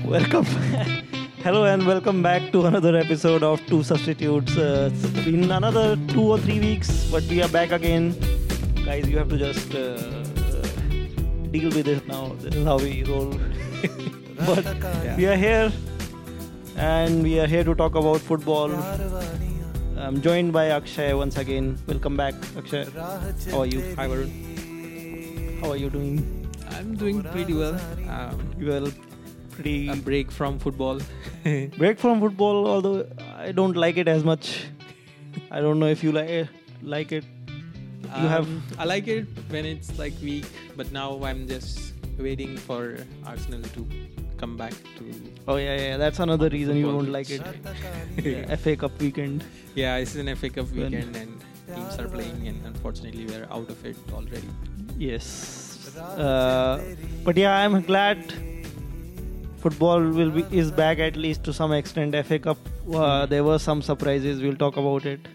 Welcome. Hello and welcome back to another episode of Two Substitutes. It's been another 2 or 3 weeks, but we are back again. Guys, you have to just deal with it now. This is how we roll. But we are here and we are here to talk about football. I'm joined by Akshay once again. Welcome back, Akshay. How are you? Hi, Varun. How are you doing? I'm doing pretty well. Well, pretty A break from football. break from football, although I don't like it as much. I don't know if you like it. You have I like it when it's like weak, but now I'm just waiting for Arsenal to come back to. Oh yeah, that's another reason you Football. don't like it. Yeah, FA Cup weekend. Yeah, it's an FA Cup Well- weekend and teams are playing, and unfortunately we're out of it already. Yes. But yeah, I'm glad football is back at least to some extent. FA Cup, there were some surprises. We'll talk about it.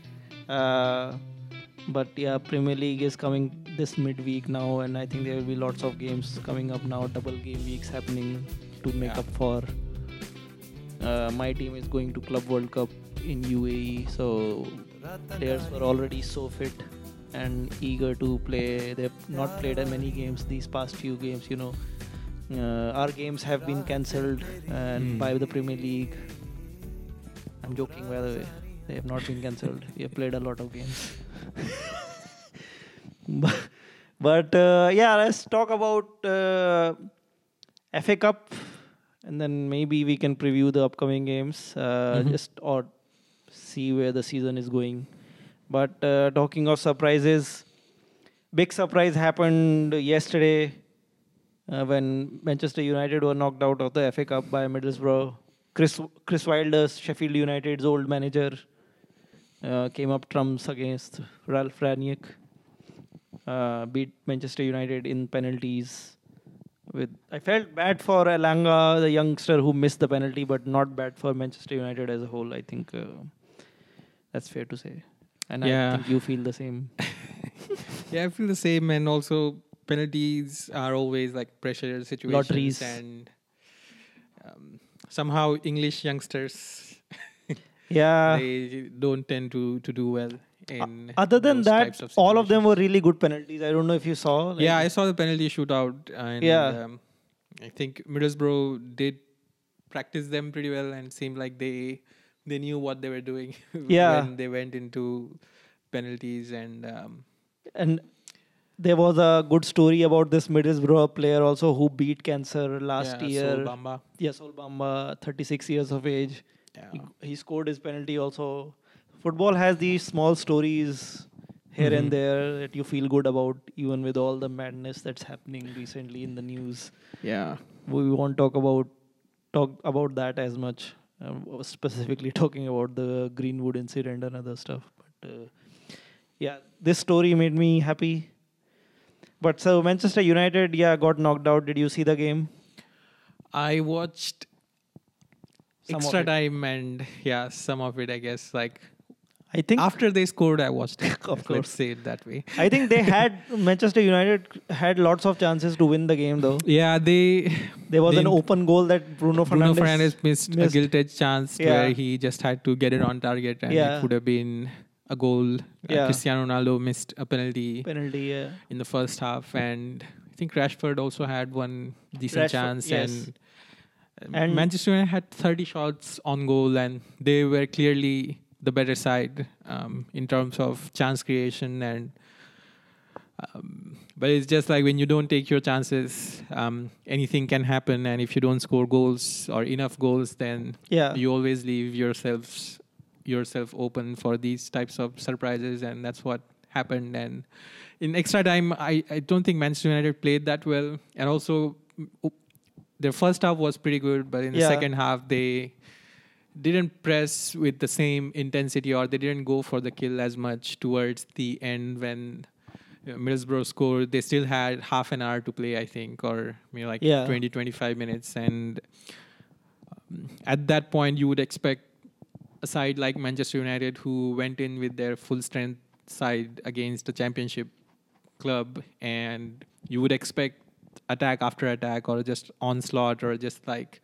But yeah, Premier League is coming this midweek now, and I think there will be lots of games coming up now. Double game weeks happening to make Yeah. up for. My team is going to Club World Cup in UAE, so players were already so fit and eager to play. They've not played many games these past few games. Our games have been cancelled and by the Premier League. I'm joking, by the way. They have not been cancelled. We have played a lot of games. but yeah, let's talk about FA Cup, and then maybe we can preview the upcoming games, just or see where the season is going. But talking of surprises, big surprise happened yesterday when Manchester United were knocked out of the FA Cup by Middlesbrough. Chris Wilder, Sheffield United's old manager, came up trumps against Ralph Ranić, beat Manchester United in penalties. I felt bad for Elanga, the youngster who missed the penalty, but not bad for Manchester United as a whole. I think that's fair to say. And Yeah. I think you feel the same. Yeah, I feel the same, and also penalties are always like pressure situations, Lotteries. and somehow English youngsters Yeah. they don't tend to do well in Other than those that, types of all of them were situations. really good penalties. I don't know if you saw. Yeah, I saw the penalty shootout, and Yeah. I think Middlesbrough did practice them pretty well, and seemed like they knew what they were doing Yeah. when they went into penalties. And And there was a good story about this Middlesbrough player also who beat cancer last yeah, year. Sol Bamba. Yes, Sol Bamba, 36 years of age. Yeah. He scored his penalty also. Football has these small stories here and Mhm. there that you feel good about, even with all the madness that's happening recently in the news. Yeah. We won't talk about that as much. Specifically talking about the Greenwood incident and other stuff. But yeah, this story made me happy. But so Manchester United, yeah, got knocked out. Did you see the game? I watched Some of extra it. time, and yeah, some of it, I guess. Like I think after they scored, I watched it. Of course. Let's say it that way. I think they had Manchester United had lots of chances to win the game though. Yeah, There was they- an open goal that Bruno Bruno Fernandes Fernandes missed a gilt-edged chance Yeah. where he just had to get it on target, and Yeah. it would have been a goal. Yeah. Cristiano Ronaldo missed a penalty penalty. Yeah. in the first half, and I think Rashford also had one decent Rashford, chance. yes. And Manchester United had 30 shots on goal, and they were clearly the better side in terms of chance creation. And but it's just like when you don't take your chances, anything can happen. And if you don't score goals or enough goals, then Yeah. you always leave yourself open for these types of surprises, and that's what happened. And in extra time, I don't think Manchester United played that well, and also their first half was pretty good, but in the Yeah. second half they didn't press with the same intensity, or they didn't go for the kill as much towards the end when Middlesbrough scored. They still had half an hour to play, I think, or like Yeah. 20-25 minutes, and at that point you would expect a side like Manchester United, who went in with their full strength side against a championship club, and you would expect attack after attack, or just onslaught, or just like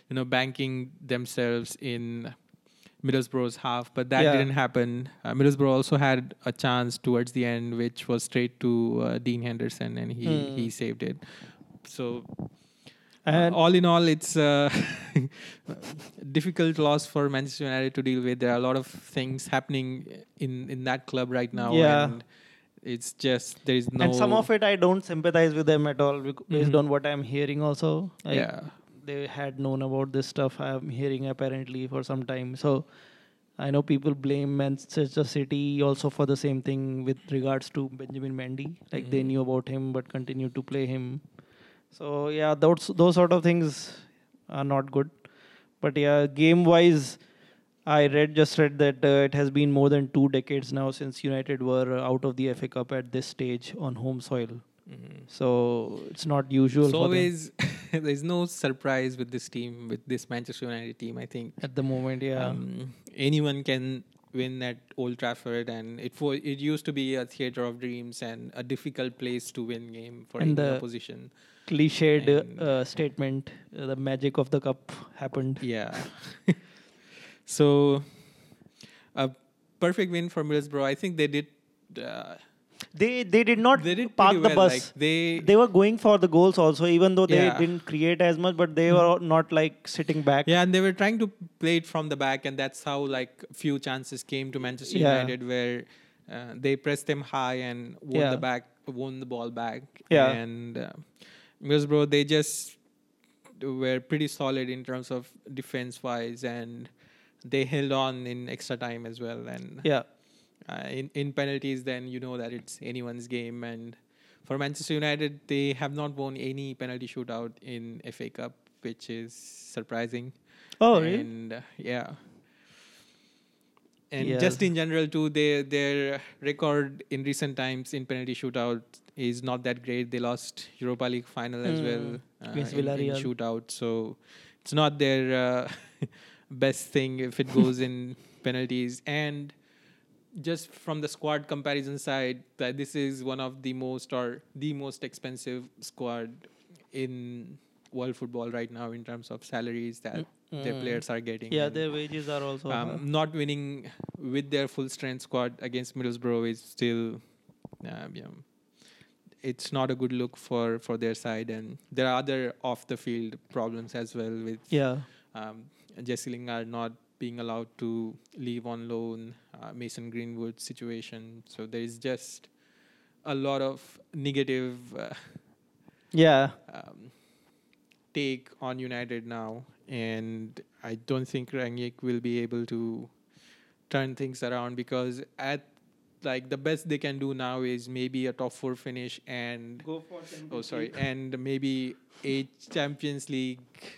banking themselves in Middlesbrough's half, but that Yeah. didn't happen. Middlesbrough also had a chance towards the end, which was straight to Dean Henderson, and he saved it. So And all in all, it's a difficult loss for Manchester United to deal with. There are a lot of things happening in that club right now, Yeah. and it's just there is no. and some of it I don't sympathize with them at all based Mhm. on what I'm hearing also. Like, Yeah. they had known about this stuff I'm hearing apparently for some time. So I know people blame Manchester City also for the same thing with regards to Benjamin Mendy. Like, they Mhm. knew about him but continued to play him. So yeah, those sort of things are not good. But yeah, game wise, I just read that it has been more than 2 decades now since United were out of the FA Cup at this stage on home soil. Mhm. So it's not usual It's for them always there's no surprise with this team, with this Manchester United team. I think at the moment. Yeah, anyone can win at Old Trafford, and it used to be a theater of dreams and a difficult place to win game for and any the opposition. cliched And statement, the magic of the cup happened. yeah, so a perfect win for Middlesbrough. I think they did. Uh, They did not they did park pretty the well. bus. Like they They were going for the goals also, even though they Yeah. didn't create as much, but they were not like sitting back. Yeah, and they were trying to play it from the back, and that's how like few chances came to Manchester Yeah. United, where they pressed them high and Yeah. won the ball back. Yeah. And Middlesbrough, they just were pretty solid in terms of defense wise, and they held on in extra time as well. And Yeah. in penalties, then you know that it's anyone's game. And for Manchester United, they have not won any penalty shootout in FA Cup, which is surprising. Oh, really? And yeah. And Yeah. just in general too, their record in recent times in penalty shootout is not that great. They lost Europa League final as well Against in Villarreal. shootout, so it's not their best thing if it goes in penalties. And just from the squad comparison side, that this is one of the most expensive squad in world football right now in terms of salaries that their players are getting. Yeah, And, their wages are also high. not winning with their full strength squad against Middlesbrough is still, it's not a good look for their side. And there are other off the field problems as well with Yeah. Jesse Lingard not being allowed to leave on loan, Mason Greenwood situation. So there is just a lot of negative Yeah. take on United now, and I don't think Rangnick will be able to turn things around, because at like the best they can do now is maybe a top 4 finish and Go for and maybe a Champions League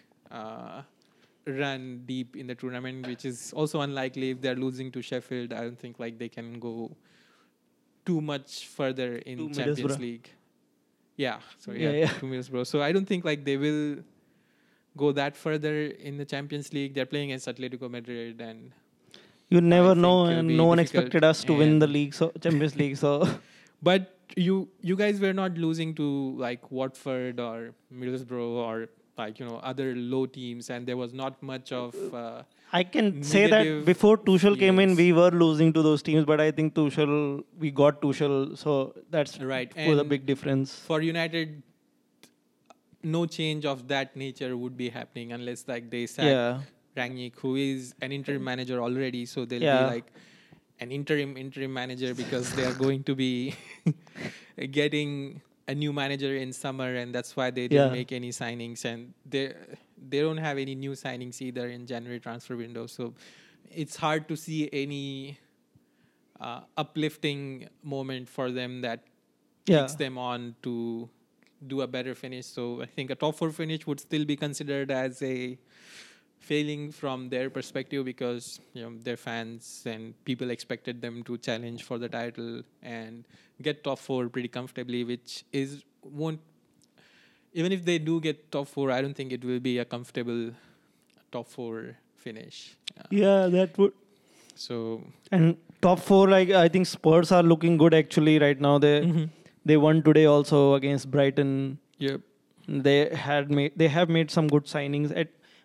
run deep in the tournament, which is also unlikely. If they're losing to Sheffield, I don't think like they can go too much further in To Champions Middlesbrough. League. Yeah, sorry, Yeah. to Middlesbrough. So I don't think like they will go that further in the Champions League. They're playing against Atletico Madrid, and You never think know, it'll and be no one difficult. expected us to win the And- league, so Champions League. So but you guys were not losing to like Watford or Middlesbrough or like other low teams, and there was not much of I can say that Negative before Tuchel came in, feelings. we were losing to those teams, but I think we got Tuchel, so that's right. was a And big difference. for United, no change of that nature would be happening unless like they sack Yeah. Rangnick, who is an interim manager already. So they'll Yeah. be like an interim manager, because they are going to be getting a new manager in summer, and that's why they didn't Yeah. make any signings, and they don't have any new signings either in January transfer window. So it's hard to see any uplifting moment for them that Yeah. kicks them on to do a better finish. So I think a top 4 finish would still be considered as a failing from their perspective, because their fans and people expected them to challenge for the title and get top 4 pretty comfortably, which won't, even if they do get top 4, I don't think it will be a comfortable top 4 finish. Yeah, that would. So And top four, like I think Spurs are looking good actually right now. They won today also against Brighton. yep. They have made some good signings.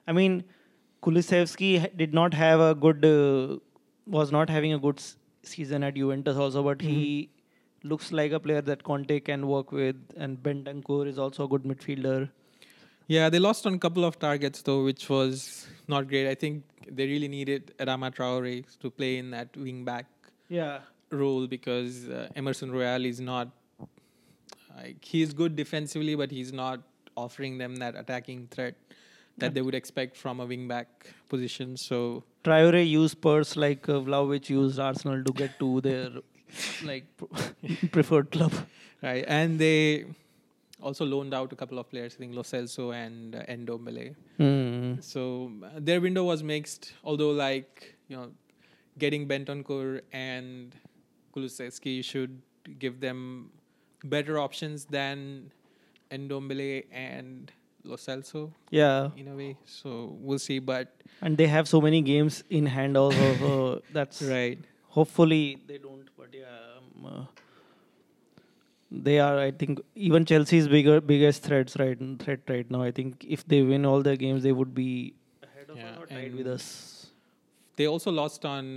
I mean, Kulusevski did not have a good, was not having a good season at Juventus also, but he looks like a player that Conte can work with. And Bentancur is also a good midfielder. Yeah, they lost on a couple of targets though, which was not great. I think they really needed Adama Traore to play in that wing back Yeah. role because Emerson Royale is not like he's good defensively, but he's not offering them that attacking threat that they would expect from a wing back position. So Traore used Spurs like Vlahovic used Arsenal to get to their like preferred club. right, and they also loaned out a couple of players, I think Lo Celso and Ndombele. So their window was mixed, although getting Bentancur and Kulusevski should give them better options than Ndombele and Lo Celso Yeah. in a way. So we'll see, but And they have so many games in hand also. So that's right. hopefully they don't. But yeah, they are. I think even Chelsea's biggest threat right now. I think if they win all their games, they would be ahead of us or tied with us. They also lost on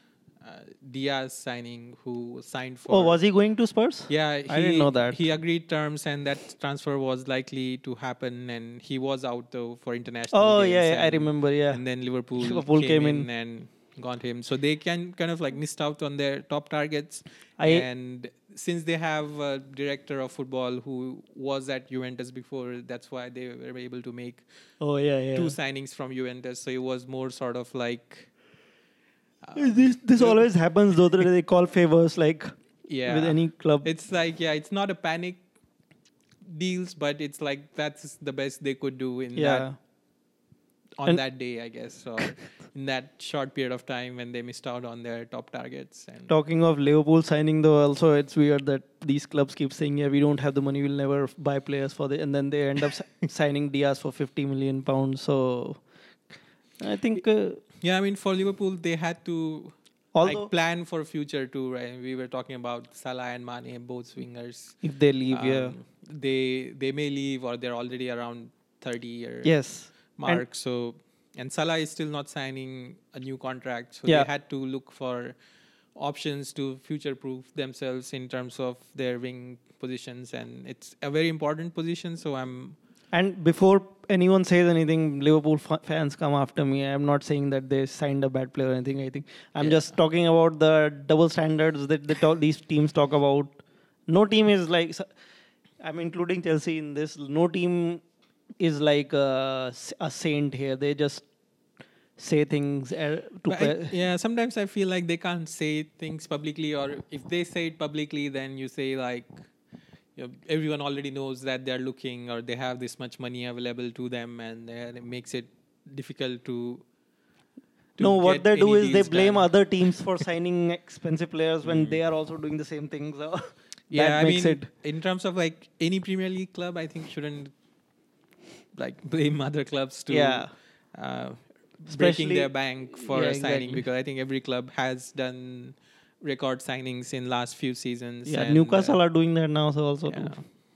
Diaz signing, who signed for. Oh, was he going to Spurs? Yeah, I didn't know that. He agreed terms, and that transfer was likely to happen. And he was out though for international. Oh games, yeah, I remember. Yeah, and then Liverpool came in and got him. So they can kind of like missed out on their top targets. And since they have a director of football who was at Juventus before, that's why they were able to make two signings from Juventus. So it was more sort of like this always happens though. They call favors like with any club. It's like it's not a panic deals, but it's like that's the best they could do in that on that day, I guess, or in that short period of time when they missed out on their top targets. And talking of Liverpool signing though, also it's weird that these clubs keep saying, yeah, we don't have the money, we'll never buy players for the, and then they end up signing Diaz for £50 million. So I think I mean, for Liverpool, they had to plan for future too, right? We were talking about Salah and Mane, both wingers. If they leave, they may leave, or they're already around 30-year mark. And Salah is still not signing a new contract, so they had to look for options to future-proof themselves in terms of their wing positions, and it's a very important position. So And before anyone says anything, Liverpool fans come after me. I'm not saying that they signed a bad player or anything. I think I'm just talking about the double standards that these teams talk about. No team is like, I'm including Chelsea in this. No team is like a saint here. They just say things sometimes I feel like they can't say things publicly, or if they say it publicly, then you say like, everyone already knows that they're looking, or they have this much money available to them, and it makes it difficult to no, what they do is they blame other teams for signing expensive players when they are also doing the same thing. So in terms of like any Premier League club, I think shouldn't like blame other clubs to breaking their bank for signing, because I think every club has done record signings in last few seasons. Yeah, and Newcastle are doing that now, so also too.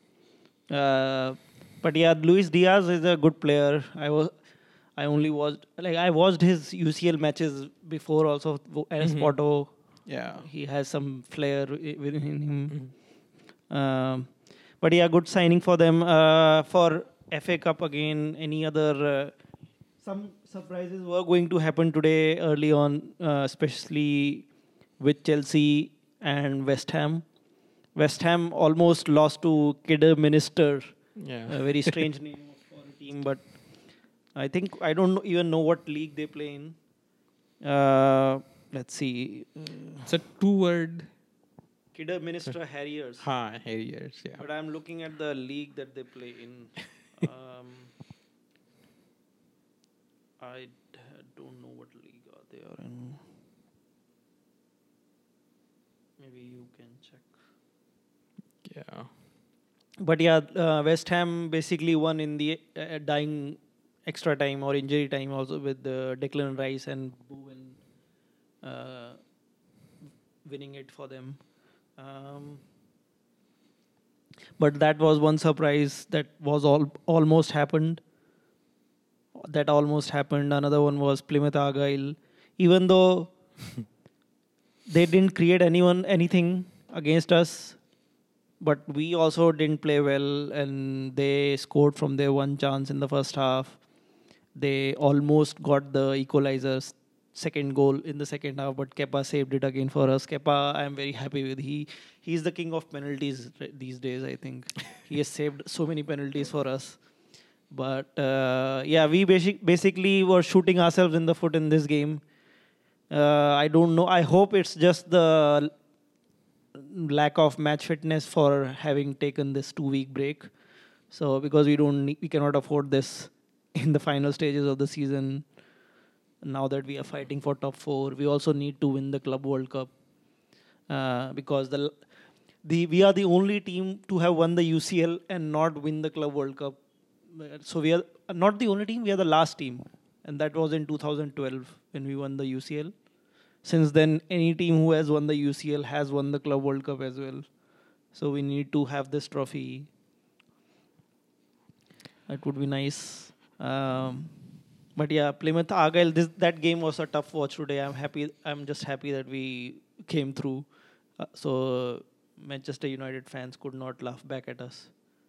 But yeah, Luis Diaz is a good player. I watched his UCL matches before also as Porto. Yeah, he has some flair within him. But yeah, good signing for them. For FA Cup again, any other some surprises were going to happen today early on, especially with Chelsea and West Ham. West Ham almost lost to Kidderminster. A very strange name for a team, but I think I don't even know what league they play in. Let's see. It's a two-word. Kidderminster Harriers. Harriers, yeah. But I'm looking at the league that they play in. I don't know what league they are in. Maybe you can check. Yeah. But yeah, West Ham basically won in the dying extra time or injury time also with Declan Rice and Bowen winning it for them. But that was one surprise that was almost happened. that almost happened. Another one was Plymouth Argyle. Even though they didn't create anything against us, but we also didn't play well, and they scored from their one chance in the first half. They almost got the equalizer's second goal in the second half, but Kepa saved it again for us. Kepa, I am very happy with. He's the king of penalties these days. I think he has saved so many penalties for us. But yeah, we basically were shooting ourselves in the foot in this game. I don't know. I hope it's just the lack of match fitness for having taken this 2 week break. So because we cannot afford this in the final stages of the season. Now that we are fighting for top four, we also need to win the Club World Cup because we are the only team to have won the UCL and not win the Club World Cup. So we are not the only team; we are the last team, and that was in 2012 when we won the UCL. Since then, any team who has won the UCL has won the Club World Cup as well. So we need to have this trophy. That would be nice. But yeah, Plymouth Argyle. That game was a tough watch today. I'm just happy that we came through. So Manchester United fans could not laugh back at us.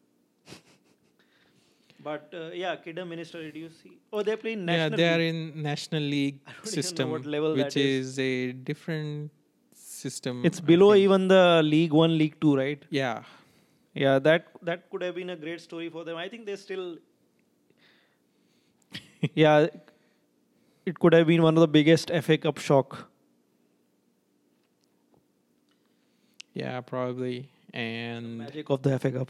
But yeah, Kidderminster, did you see? Oh, they're playing Yeah, National they are League. in National League I don't even know system, what level which that is. is a different system. It's I below think. even the League 1, League 2, right? Yeah, Yeah, that could have been a great story for them. I think they still. Yeah, it could have been one of the biggest FA Cup shock. yeah, probably. And Magic of the FA Cup.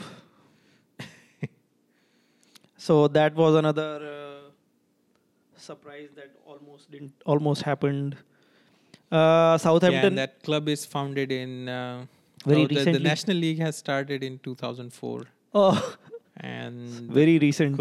So that was another surprise that almost happened. yeah, Southampton and that club is founded in very the recently. National League has started in 2004, Oh, and very recent.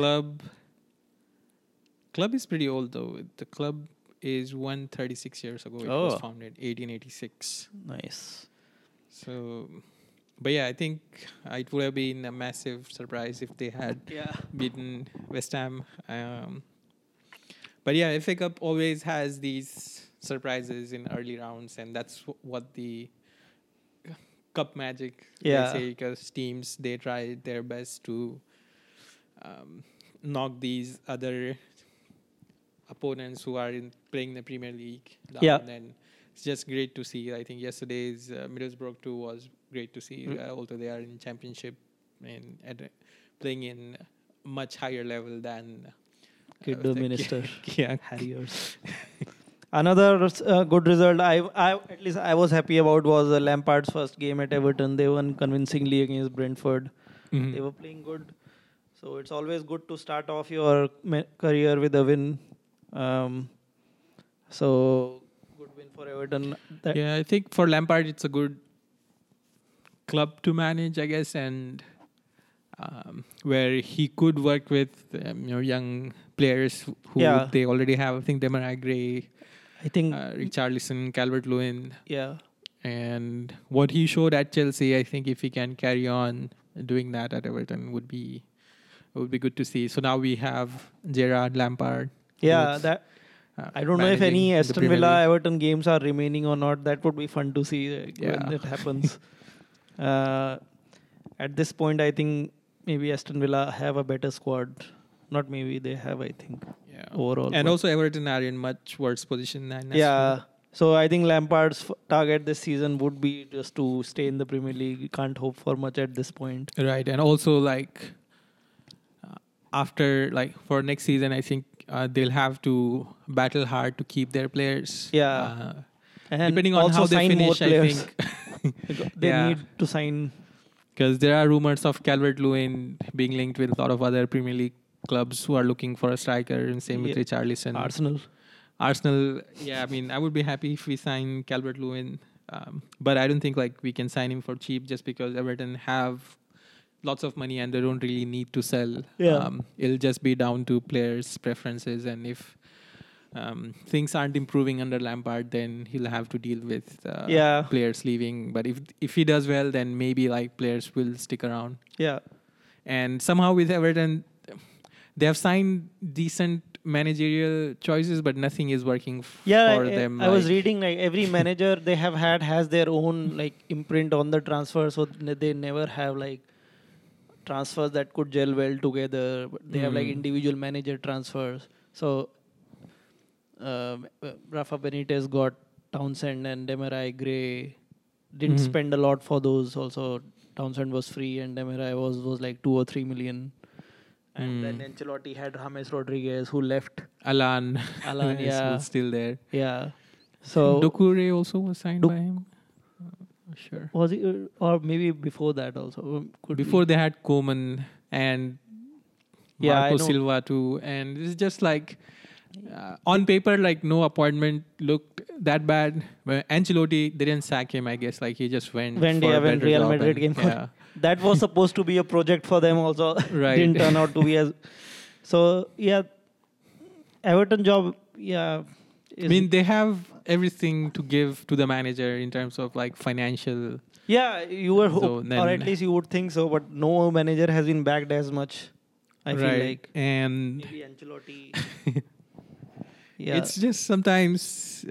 club is pretty old though. The club is 136 years ago. It was Oh. founded 1886. Nice. So, but yeah, I think it would have been a massive surprise if they had Yeah. beaten West Ham. But yeah, FA Cup always has these surprises in early rounds, and that's what the cup magic Yeah. they say, because teams they try their best to knock these other opponents who are playing the Premier League down. Yeah. And it's just great to see. I think yesterday's Middlesbrough too was great to see, although they are in Championship and playing in much higher level than Kidderminster. yeah. Harriers. Another good result at least I was happy about was Lampard's first game at Everton. They won convincingly against Brentford. Mhm. They were playing good. So it's always good to start off your career with a win. So good win for Everton. Yeah, I think for Lampard it's a good club to manage, I guess, and where he could work with young players who Yeah. they already have. I think Demarai Gray, I think Richarlison, Calvert-Lewin, yeah. and what he showed at Chelsea. I think if he can carry on doing that at Everton would be good to see. So now we have Gerrard, Lampard. Yeah, both, that I don't know if managing any the Aston Premier Villa League. Everton games are remaining or not. That would be fun to see Yeah. when it happens. At this point, I think maybe Aston Villa have a better squad. Not maybe, they have, I think, Yeah. overall. And but- also Everton are in much worse position than Aston yeah. Villa. So I think Lampard's target this season would be just to stay in the Premier League. You can't hope for much at this point. Right, and also like after for next season, I think they'll have to battle hard to keep their players. Yeah. And Depending on also how they sign more finish, I players. think Because they Yeah. need to sign. because there are rumors of Calvert-Lewin being linked with a lot of other Premier League clubs who are looking for a striker, and same with Yeah. Richarlison. Arsenal. Yeah, I mean, I would be happy if we sign Calvert-Lewin, but I don't think we can sign him for cheap just because Everton have lots of money and they don't really need to sell. Yeah. It'll just be down to players' preferences, and if things aren't improving under Lampard, then he'll have to deal with Yeah. players leaving. But if he does well, then maybe players will stick around. Yeah. And somehow with Everton, they have signed decent managerial choices, but nothing is working Yeah, for them. I was reading like every manager they have had has their own like imprint on the transfer, so they never have like transfers that could gel well together. But they have like individual manager transfers. So Rafa Benitez got Townsend and Demarai Gray. Didn't spend a lot for those. Also, Townsend was free and Demarai was like 2 or 3 million. And then Ancelotti had James Rodriguez who left. Alan, Alan, yeah, who's still there. yeah. So Doucouré also was signed by him. Sure. was it, or maybe before that also? Could Before be. they had Koeman and Yeah, I Marco know. Silva too, and it's just like on paper, like no appointment looked that bad. But Ancelotti didn't sack him, I guess. Like he just went for a when better Real job Madrid and- came. Yeah, That was supposed to be a project for them also. Right. Didn't turn out to be as. So yeah, Everton job. Yeah, I mean they have everything to give to the manager in terms of like financial. yeah, you were So or then- at least you would think so, but no manager has been backed as much. I feel like And maybe Ancelotti. Yeah, it's just sometimes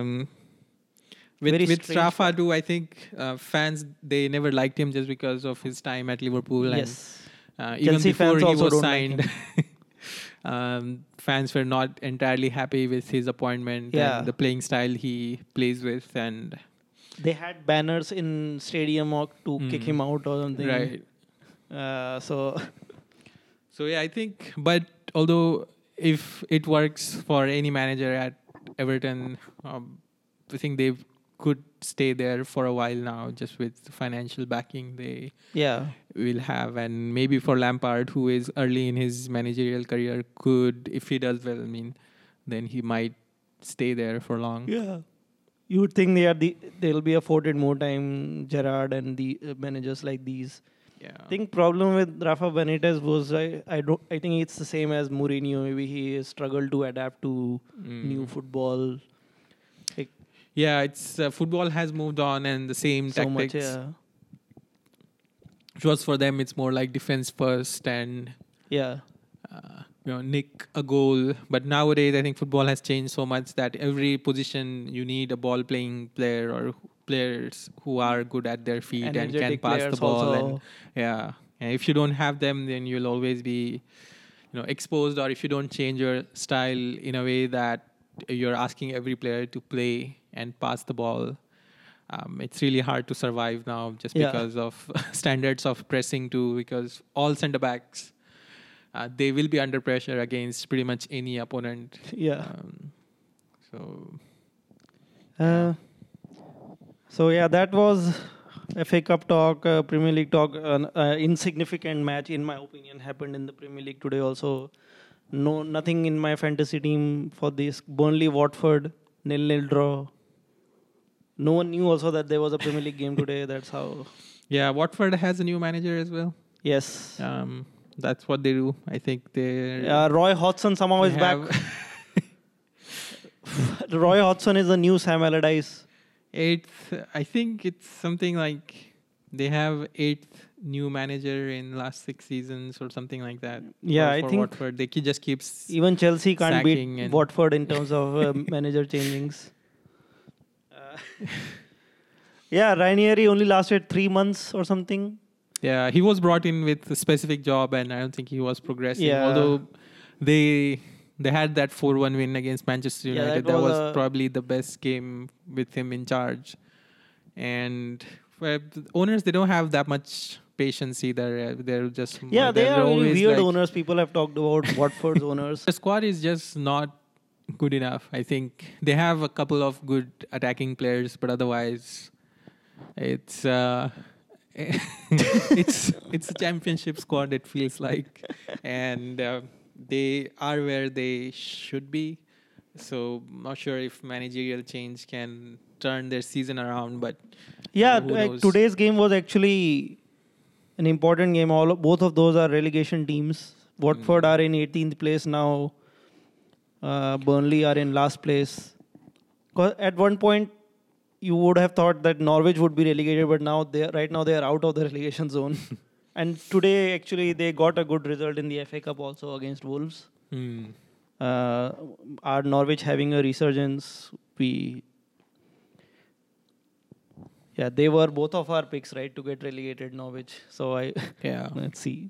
Very with strange Rafa too. I think fans they never liked him just because of his time at Liverpool. yes. And even Chelsea before fans he also was don't like signed, fans were not entirely happy with his appointment Yeah. and the playing style he plays with. And They had banners in stadium to kick him out or something. right. So So yeah, I think. But although if it works for any manager at Everton, I think they could stay there for a while now, just with the financial backing they yeah, will have. And maybe for Lampard, who is early in his managerial career, could, if he does well, I mean, then he might stay there for long. yeah. You would think they'll be afforded more time, Gerrard and the managers like these. Yeah. I think problem with Rafa Benitez was I think it's the same as Mourinho. Maybe he struggled to adapt to new football. Like, Yeah, it's football has moved on, and the same so much, tactics. yeah, Which was for them, it's more like defense first and yeah, nick a goal. But nowadays, I think football has changed so much that every position you need a ball playing player or players who are good at their feet and can Energetic pass the players ball. also. And yeah, and if you don't have them, then you'll always be, exposed. Or if you don't change your style in a way that you're asking every player to play and pass the ball. It's really hard to survive now just Yeah. because of standards of pressing too, because all center backs, they will be under pressure against pretty much any opponent. yeah. So So yeah, that was FA Cup talk, Premier League talk. An insignificant match, in my opinion, happened in the Premier League today. Also, nothing in my fantasy team for this. Burnley, Watford, 0-0 draw. No one knew also that there was a Premier League game today. That's how. yeah, Watford has a new manager as well. Yes. That's what they do. I think they Roy Hodgson somehow is back. Roy Hodgson is the new Sam Allardyce. Eighth, I think it's something like they have eighth new manager in last 6 seasons or something like that. Yeah, I for think Watford. They just keeps even Chelsea can't sacking beat and- Watford in terms of manager changings. Yeah, Ranieri only lasted 3 months or something. Yeah, he was brought in with a specific job, and I don't think he was progressing. Yeah. Although they had that 4-1 win against Manchester Yeah, United. that That was was a- probably the best game with him in charge. And the owners, they don't have that much patience either. They're just Yeah, they they're are very always weird like- owners. People have talked about Watford's owners. The squad is just not good enough. I think they have a couple of good attacking players, but otherwise, it's it's a championship squad. It feels like, and they are where they should be. So not sure if managerial change can turn their season around, but Yeah, who knows? today's game was actually an important game. Both of those are relegation teams. Watford are in 18th place now. Burnley are in last place. 'Cause at one point, you would have thought that Norwich would be relegated, but now right now they are out of the relegation zone. And today, actually, they got a good result in the FA Cup also against Wolves. Uh, are Norwich having a resurgence? Yeah, they were both of our picks, right, to get relegated, Norwich. So Yeah. let's see.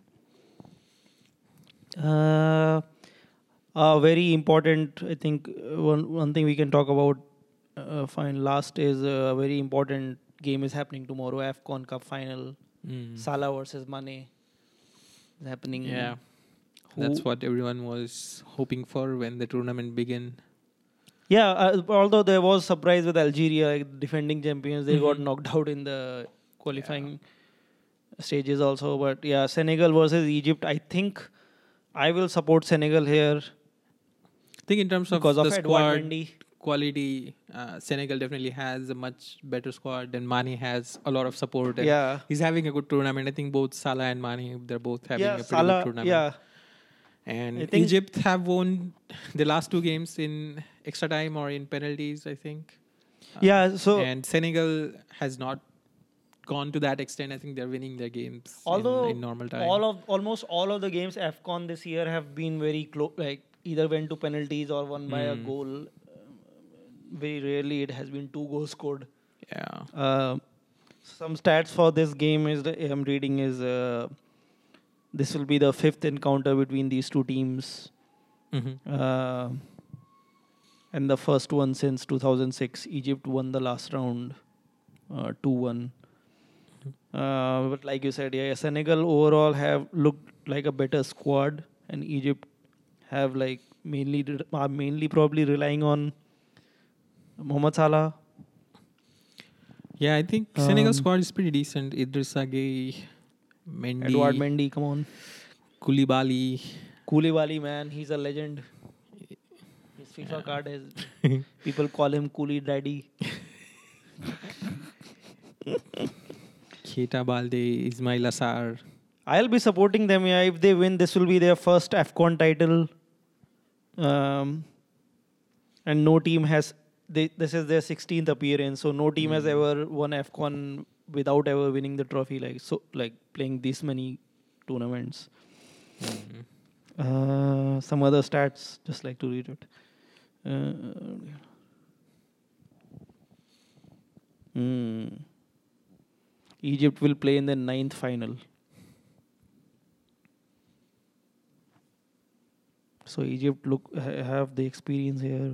Very important, I think. One thing we can talk about. Fine. Last is a very important game is happening tomorrow. AFCON Cup final. Mm. Salah versus Mane is happening. Yeah. Who? That's what everyone was hoping for when the tournament began. Yeah. Although there was surprise with Algeria, like defending champions, they got Mhm. knocked out in the qualifying stages also. But yeah, Senegal versus Egypt. I think I will support Senegal here I think in terms of because of the Edouard squad Mendy. quality, Senegal definitely has a much better squad, and Mane has a lot of support, and Yeah. he's having a good tournament. I think both Salah and Mane, they're both having Yeah, a pretty good Salah. tournament. Yeah, I And think. Egypt have won the last two games in extra time or in penalties, I think. Yeah, so And Senegal has not gone to that extent. I think they're winning their games although in normal time. almost all of the games AFCON this year have been very close, like either went to penalties or won by a goal. Very rarely it has been 2 goals scored. Yeah. Some stats for this game is I'm reading is this will be the 5th encounter between these two teams, Mm-hmm. and the first one since 2006. Egypt won the last round, 2-1. But like you said, yeah, Senegal overall have looked like a better squad, and Egypt have like are mainly probably relying on Mohamed Salah. Yeah, I think Senegal Um, squad is pretty decent. Idrissa Gueye, Edouard Mendy, Mendy, come on. Koulibaly. Koulibaly, man, he's a legend. His FIFA card is people call him Coolie Daddy. Keita Balde, Ismail Assar. I'll be supporting them. Yeah, if they win, this will be their first AFCON title. And no team has. This is their 16th appearance, so no team has ever won AFCON without ever winning the trophy. Like playing this many tournaments. Some other stats, just like to read it. Egypt will play in the 9th final. So Egypt have the experience here.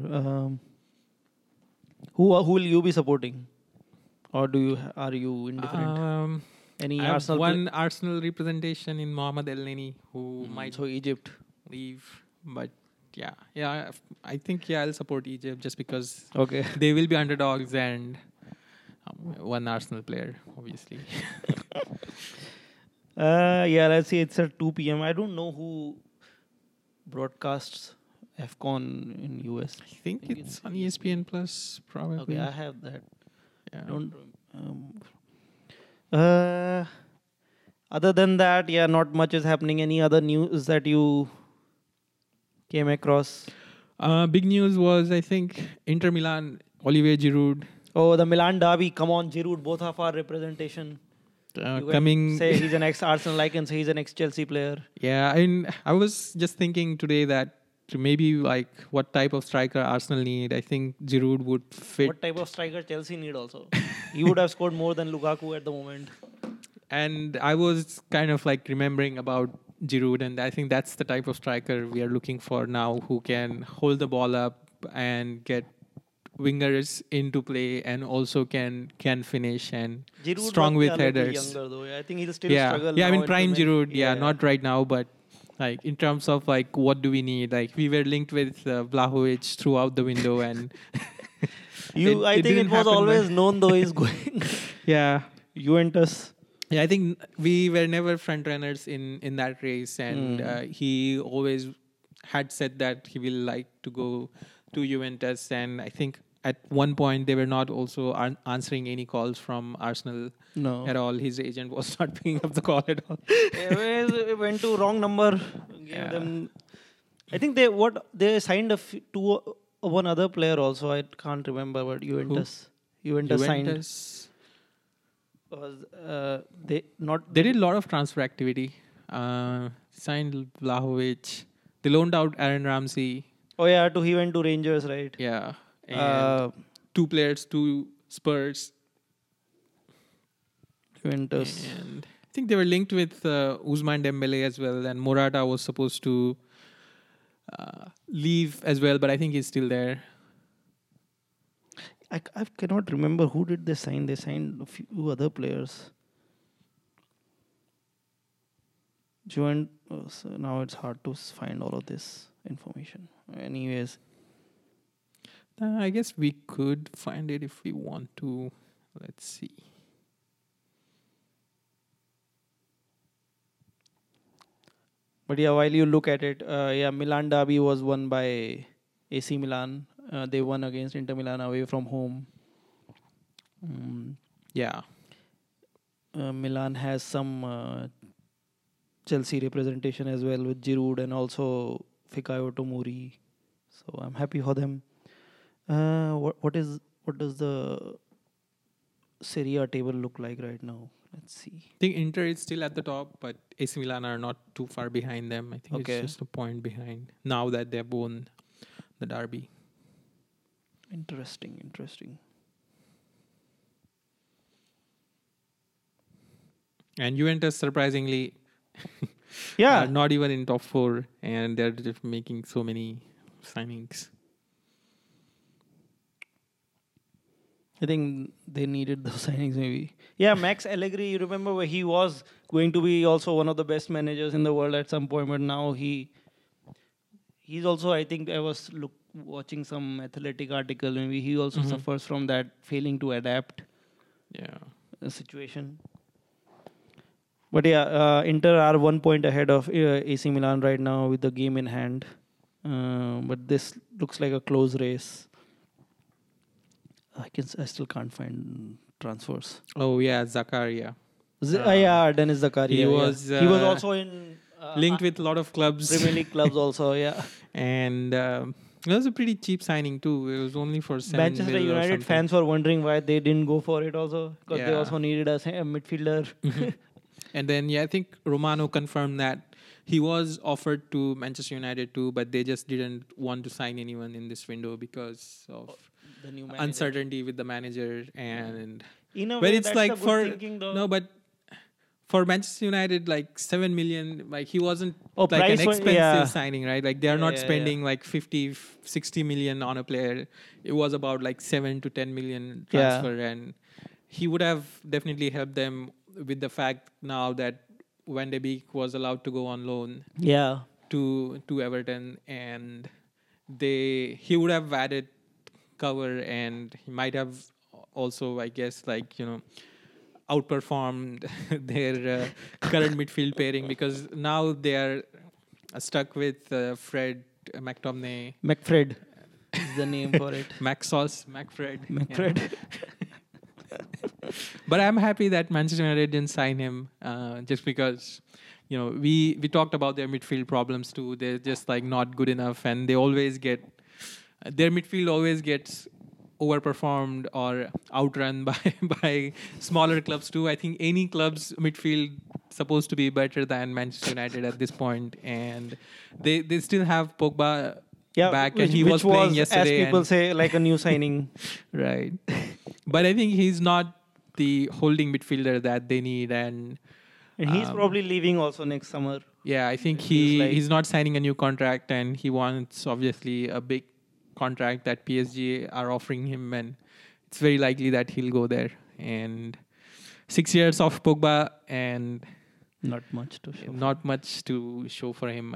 Who will you be supporting, or are you indifferent? Any I have Arsenal? one Arsenal representation in Mohamed El Neni who might So Egypt. leave, but yeah, I think I'll support Egypt just because Okay. they will be underdogs and one Arsenal player, obviously. Yeah, let's see. It's at 2 p.m. I don't know who broadcasts AFCON in US. I think it's on ESPN Plus, probably. Okay, I have that. Yeah. Don't. Other than that, yeah, not much is happening. Any other news that you came across? Big news was, I think, Inter Milan, Olivier Giroud. Oh, the Milan derby. Come on, Giroud. Both of our representation. You can Coming. say he's an ex-Arsenal. I can say he's an ex-Chelsea player. Yeah, I was just thinking today that maybe like what type of striker Arsenal need. I think Giroud would fit. What type of striker Chelsea need also? He would have scored more than Lukaku at the moment. And I was kind of like remembering about Giroud, and I think that's the type of striker we are looking for now, who can hold the ball up and get wingers into play, and also can finish and Giroud strong might with be a little headers. younger though. I think he'll still Yeah, struggle. yeah. I now mean, in prime too many- Giroud. Yeah, not right now, but like in terms of like what do we need? Like we were linked with Vlahovic throughout the window, and I think didn't it was happen, always but- known though he's going yeah. Juventus. Yeah, I think we were never front runners in that race, and he always had said that he will like to go to Juventus, and I think at one point they were not also answering any calls from Arsenal No. at all. His agent was not picking up the call at all. It went to wrong number. Gave them. I think they signed one other player also. I can't remember, but Juventus. Juventus signed. Juventus. They They did a lot of transfer activity. Signed Vlahovic. They loaned out Aaron Ramsey. Oh yeah, he went to Rangers, right? Yeah, and Uh, 2 players to Spurs, Juventus. and I think they were linked with Ousmane Dembele as well, and Morata was supposed to leave as well, but I think he's still there. I cannot remember who did they sign. They signed a few other players. So now it's hard to find all of this information. Anyways, I guess we could find it if we want to. Let's see. but yeah, while you look at it, Milan derby was won by AC Milan. They won against Inter Milan away from home. Yeah. Milan has some Chelsea representation as well with Giroud and also Fikayo Tomori. So I'm happy for them. What does the Serie A table look like right now? Let's see. I think Inter is still at the top, but AC Milan are not too far behind them. I think Okay. it's just a point behind now that they've won the derby. Interesting. And Juventus, surprisingly, Yeah, are not even in top 4, and they're just making so many signings. I think they needed those signings maybe. Yeah, Max Allegri, you remember where he was going to be also one of the best managers in the world at some point, but now he's also, I think I was watching some athletic article, maybe he also suffers from that failing to adapt Yeah. situation. But yeah, Inter are 1 point ahead of AC Milan right now with the game in hand. But this looks like a close race. I still can't find transfers. Oh, yeah, Zakaria. Yeah, Dennis Zakaria. he was, he was also in Linked with a lot of clubs. Premier League clubs also. Yeah, And it was a pretty cheap signing too. It was only for 7 Manchester mil or United something. fans were wondering why they didn't go for it also because they Yeah. also needed a midfielder. And then, I think Romano confirmed that he was offered to Manchester United too, but they just didn't want to sign anyone in this window because of The new manager. uncertainty with the manager. And In a but way, it's that's like a good for thinking, though. no, but for Manchester United, like 7 million, like he wasn't Oh, like an price-wise, expensive yeah. signing, right? Like they are not Yeah. spending like 50, 60 million on a player. It was about like 7 to 10 million Yeah. transfer, and he would have definitely helped them with the fact now that Van de Beek was allowed to go on loan Yeah. to Everton, and he would have added cover, and he might have also, I guess, like outperformed their current midfield pairing, because now they are stuck with Fred McTominay, McFred is the name for it. McSauce, McFred. McFred. But I'm happy that Manchester United didn't sign him, just because we talked about their midfield problems too. They're just like not good enough, and they always get their midfield always gets overperformed or outrun by smaller clubs too. I think any club's midfield supposed to be better than Manchester United at this point, and they still have Pogba back, and he was playing yesterday. As people and- say, like a new signing. Right. But I think he's not the holding midfielder that they need. And And he's probably leaving also next summer. yeah, I think It feels like- he's not signing a new contract, and he wants obviously a big contract that PSG are offering him, and it's very likely that he'll go there. And 6 years of Pogba, and Not much to show. not much to show for him.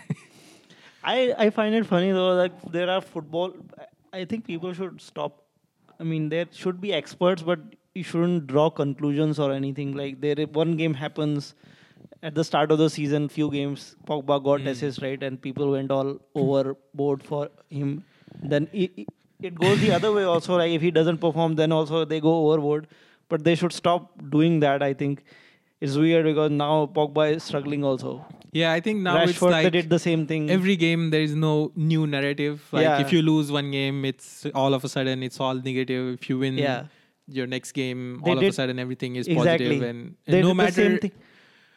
I find it funny though that there are football. I think people should stop. I mean, there should be experts, but you shouldn't draw conclusions or anything. Like one game happens at the start of the season, few games, Pogba got assist, right, and people went all overboard for him. Then it goes the other way also. Like if he doesn't perform, then also they go overboard. But they should stop doing that. I think it's weird because now Pogba is struggling also. Yeah, I think now it's Rashford, they like did the same thing. every game there is no new narrative. Like Yeah. if you lose one game, it's all of a sudden it's all negative. If you win Yeah. your next game, They all of a did- sudden everything is Exactly. positive. And They no did the same matter thing.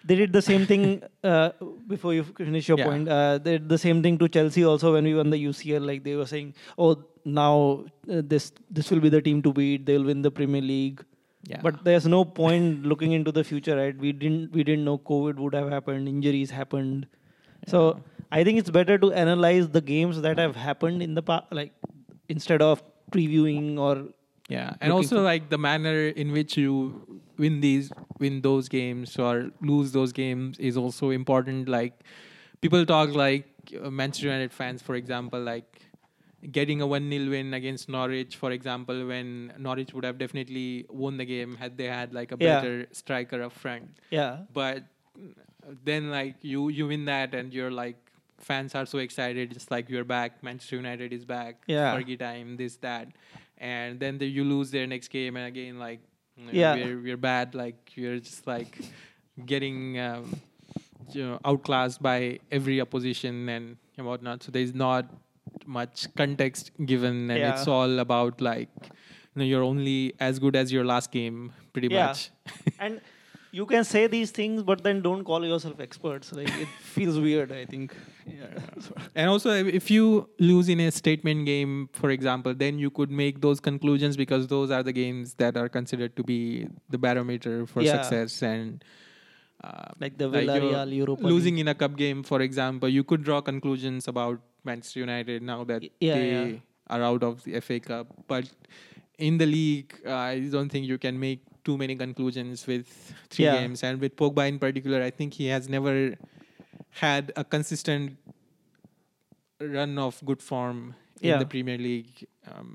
they did the same thing before you finish your Yeah. point. They did the same thing to Chelsea also when we won the UCL. Like they were saying, oh, now this will be the team to beat. They will win the Premier League. Yeah. But there's no point looking into the future, right? We didn't know COVID would have happened, injuries happened. So I think it's better to analyze the games that have happened in the past, like instead of previewing or Yeah, and looking also for- like the manner in which you win those games or lose those games is also important. Like people talk like Manchester United fans, for example, like getting a 1-0 win against Norwich, for example, when Norwich would have definitely won the game had they had like a Yeah. better striker up front. yeah, But then like you win that and you're like fans are so excited, just like you're back, Manchester United is back, Yeah. Fergie time, this that, and then you lose their next game and again like Yeah. we're bad, like you're just like getting outclassed by every opposition and whatnot. So there's not much context given, and it's Yeah. all about like you're only as good as your last game, pretty Yeah. much. And you can say these things, but then don't call yourself experts. Like it feels weird, I think. Yeah. And also, if you lose in a statement game, for example, then you could make those conclusions because those are the games that are considered to be the barometer for Yeah. success. And Like the you're Villarreal Europa losing League. in a cup game, for example, you could draw conclusions about Manchester United now that Yeah, they yeah. are out of the FA Cup. But in the league, I don't think you can make too many conclusions with 3 Yeah. games. And with Pogba in particular, I think he has never had a consistent run of good form in Yeah. the Premier League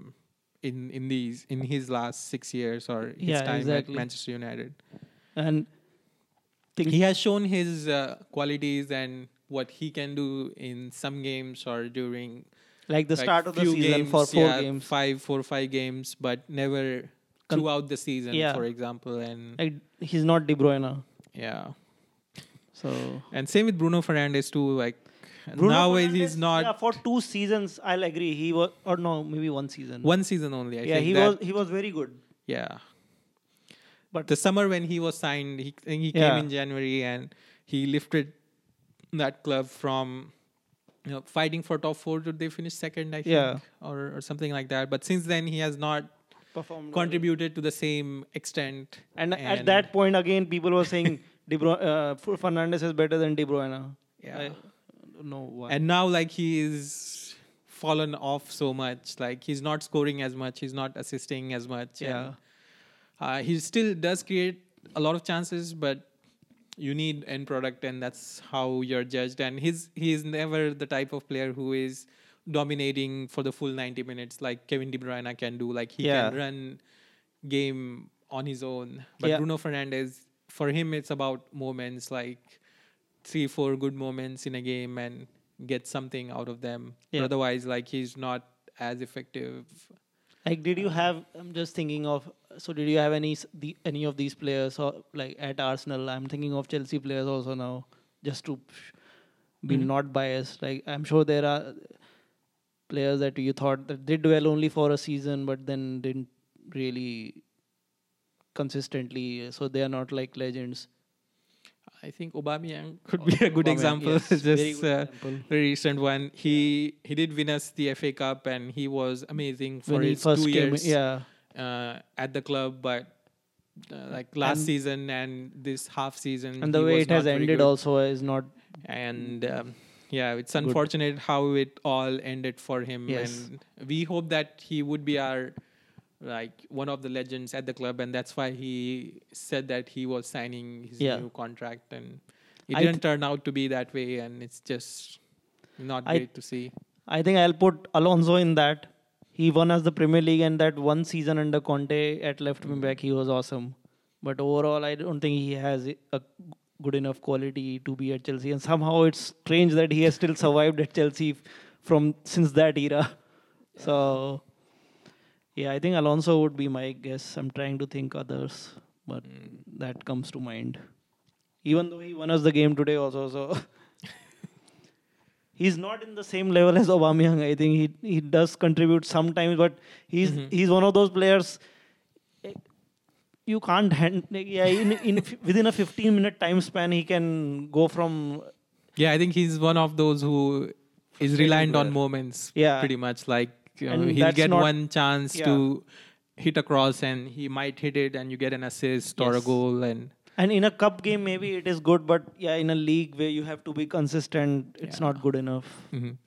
in his last 6 years or his Yeah, time exactly. at Manchester United. And think He has shown his qualities and what he can do in some games or during like the like, start of the few season games, for 4 yeah, games. 4 or 5 games, but never throughout the season, yeah. for example. And Like he's not De Bruyne. yeah, So and same with Bruno Fernandes too. Like Bruno nowadays, Fernandes, he's not Yeah, for 2 seasons, I'll agree. He was, or no, maybe 1 season. one season only. I yeah, think he was very good. yeah. But The summer when he was signed, he Yeah. came in January and he lifted that club from fighting for top 4 to they finish second, I think, Yeah. or something like that. But since then, he has not performed well. contributed to the same extent. And at that point, again, people were saying Fernandes is better than De Bruyne. Yeah. I don't know why. And now, like, he is fallen off so much. Like, he's not scoring as much. He's not assisting as much. Yeah. And, he still does create a lot of chances, but you need end product, and that's how you're judged. And he is never the type of player who is dominating for the full 90 minutes like Kevin De Bruyne can do. Like, he Yeah. can run game on his own. But Yeah. Bruno Fernandes, for him, it's about moments, like 3-4 good moments in a game and get something out of them. Yeah. Otherwise, like, he's not as effective. Like, did you have? I'm just thinking of. So, did you have any of these players, or like at Arsenal? I'm thinking of Chelsea players also now, just to be Mhm. not biased. Like, I'm sure there are players that you thought that did well only for a season, but then didn't really consistently. So they are not like legends. I think Aubameyang could be a good Aubameyang, example. yes, Just very good example. very recent one. He did win us the FA Cup and he was amazing for When he his first 2 came, years yeah, at the club. But like last And- season and this half season, and the he way was it has not very ended good. also is not. And yeah, it's unfortunate how it all ended for him. Yes. And we hope that he would be our like one of the legends at the club, and that's why he said that he was signing his Yeah. new contract, and it I didn't turn out to be that way, and it's just not I- great to see. I think I'll put Alonso in that. He won us the Premier League, and that 1 season under Conte at left wing back, he was awesome. But overall, I don't think he has a good enough quality to be at Chelsea. And somehow it's strange that he has still survived at Chelsea since that era. So, yeah, I think Alonso would be my guess. I'm trying to think others, but that comes to mind. Even though he won us the game today also, so he's not in the same level as Aubameyang. I think he does contribute sometimes, but he's one of those players. you can't within a 15-minute time span he can go from Yeah, I think he's one of those who is favorite reliant on player. moments Yeah. pretty much. Like And he'll that's get not- one chance Yeah. to hit across and he might hit it and you get an assist or a Yes. goal. And in a cup game maybe it is good, but yeah, in a league where you have to be consistent, it's Yeah. not good enough. Mhm.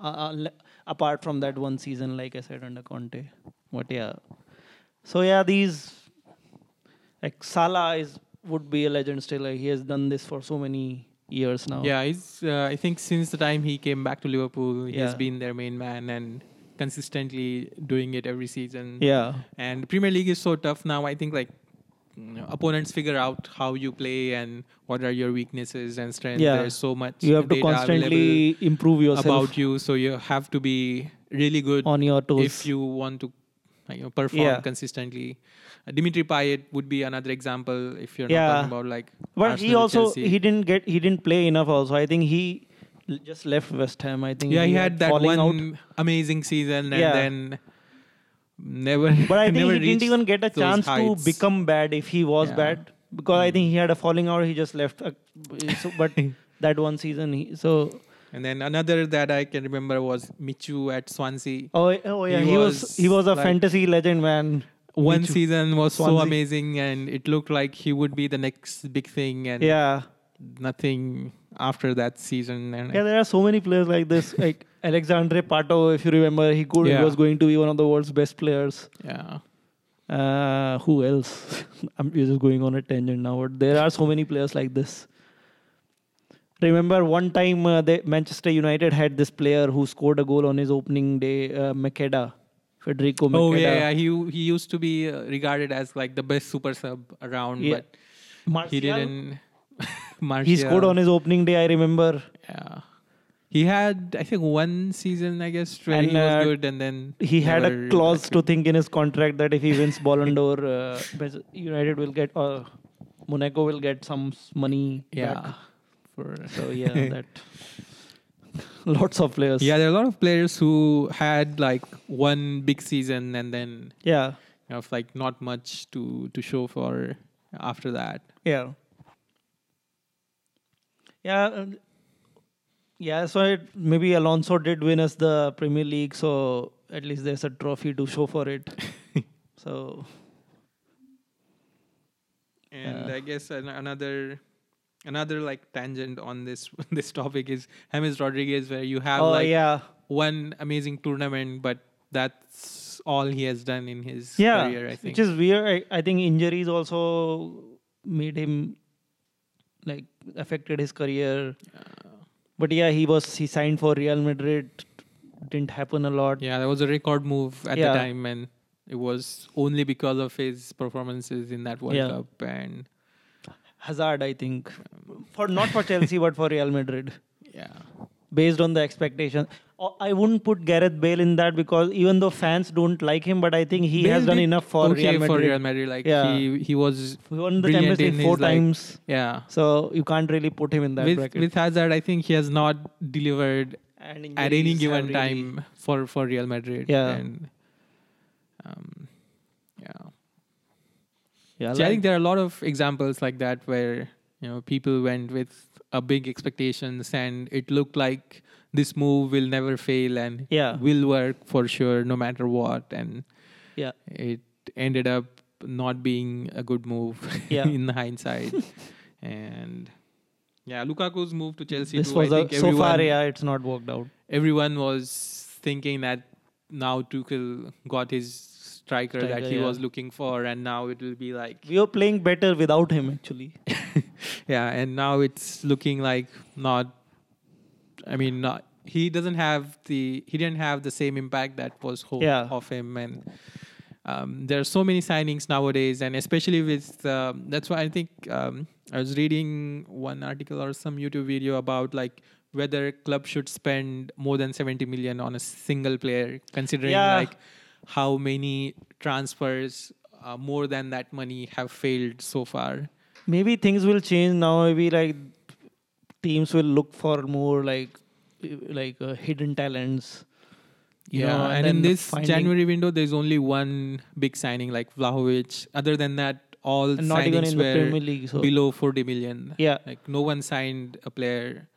Apart from that one season, like I said, under Conte. But yeah. So yeah, these like Salah would be a legend still. Like, he has done this for so many years now. Yeah, he's. I think since the time he came back to Liverpool, he has Yeah. been their main man and consistently doing it every season. Yeah. And Premier League is so tough now. I think like opponents figure out how you play and what are your weaknesses and strengths. Yeah. There's so much You have to data constantly improve available yourself about you, so you have to be really good on your toes. if you want to perform Yeah. consistently. Dimitri Payet would be another example if you're Yeah. not talking about like. But he Arsenal, also Chelsea. he didn't play enough. Also, I think he just left West Ham. I think Yeah, he had that falling one out. amazing season and Yeah. then never. But I think never he didn't reached even get a those chance heights. to become bad if he was Yeah. bad, because I think he had a falling out. He just left. But that one season, And then another that I can remember was Michu at Swansea. oh yeah, He he was a like- fantasy legend, man. One Michu. season was so Swansea. amazing, and it looked like he would be the next big thing, and Yeah, nothing after that season. And yeah. There are so many players like this, like Alexandre Pato. If you remember, he Yeah. was going to be one of the world's best players. yeah. Who else? I'm just going on a tangent now, but there are so many players like this. Remember one time Manchester United had this player who scored a goal on his opening day, Makeda, Federico Makeda. Oh yeah, he used to be regarded as like the best super sub around, Yeah. but Martial, he didn't. Martial, he scored on his opening day, I remember. Yeah. He had, I think, one season, I guess, where And, he was good, and then He had a never clause got to it. think in his contract that if he wins Ballon d'Or, United will get, Monaco will get some money Yeah. back. For So yeah, that lots of players. yeah, there are a lot of players who had like one big season and then Yeah. like not much to show for after that. Yeah. Yeah. Yeah. So maybe Alonso did win us the Premier League, so at least there's a trophy to show for it. So And Yeah. I guess another like tangent on this this topic is James Rodriguez, where you have like yeah, one amazing tournament, but that's all he has done in his yeah, career, I think. which is weird. I think injuries also made him like affected his career. But yeah, he signed for Real Madrid. Didn't happen a lot. Yeah, that was a record move at Yeah. the time, and it was only because of his performances in that World Yeah. Cup. And Hazard, I think, not for Chelsea but for Real Madrid, yeah, based on the expectation. I wouldn't put Gareth Bale in that, because even though fans don't like him, but I think he Bale has done did enough for okay Real Madrid. for Real Madrid. Like Yeah. he was He won the brilliant Champions League in 4 his, like- times, yeah. so you can't really put him in that bracket. With Hazard, I think he has not delivered And at any injuries given have time for Real Madrid. Yeah. And yeah. Yeah, See, I think there are a lot of examples like that where people went with a big expectations and it looked like this move will never fail and Yeah. will work for sure no matter what, and yeah, it ended up not being a good move Yeah. in hindsight. And yeah, Lukaku's move to Chelsea this too, was I think so far. Yeah, it's not worked out. everyone was thinking that now Tuchel got his striker that Striker, he yeah. was looking for, and now it will be like We were playing better without him, actually. yeah, and now it's looking like not. I mean, not he didn't have the same impact that was hoped Yeah. of him, and there are so many signings nowadays, and especially with that's why I think I was reading one article or some YouTube video about like whether club should spend more than 70 million on a single player, considering Yeah. like how many transfers more than that money have failed so far. Maybe things will change now. Maybe like teams will look for more like hidden talents. you Yeah, know, and then in this finding- January window, there's only one big signing like Vlahovic. Other than that, all And not even signings in the were Premier League. So below 40 million. yeah, Like no one signed a player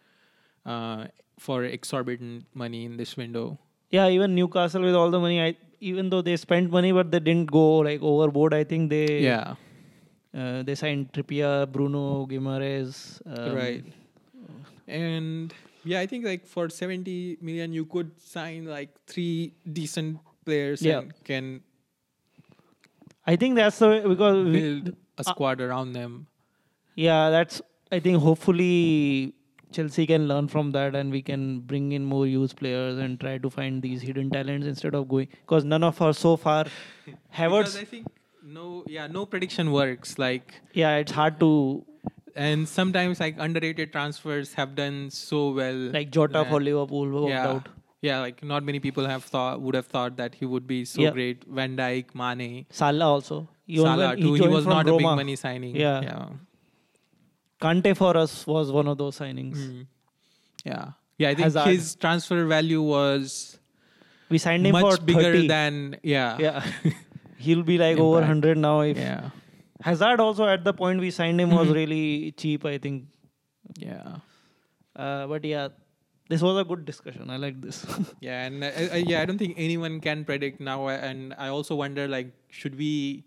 for exorbitant money in this window. yeah. Even Newcastle with all the money, even though they spent money, but they didn't go like overboard. I think Yeah, they signed Trippier, Bruno Guimaraes. right. And yeah, I think like for 70 million, you could sign like 3 decent players Yeah. and can I think that's the way because build a squad around them. yeah, that's I think hopefully Chelsea can learn from that and we can bring in more youth players and try to find these hidden talents instead of going because none of us so far Because Havertz. I think no prediction works. Like, Yeah, it's hard to and sometimes like underrated transfers have done so well. like Jota that- for Liverpool worked yeah, out. yeah. Like not many people would have thought that he would be so Yeah. great. Van Dijk, Mane, Salah also. Salah too. He joined was from not a big Roma. money signing. Yeah. yeah. Kante for us was one of those signings. Yeah. Yeah, I think Hazard. his transfer value was We signed him for much bigger 30. than Yeah. He'll be like over Impact. 100 now. If yeah. Hazard also at the point we signed him was really cheap, I think. Yeah. But yeah, this was a good discussion. I like this. Yeah, and I don't think anyone can predict now. And I also wonder, like, should we?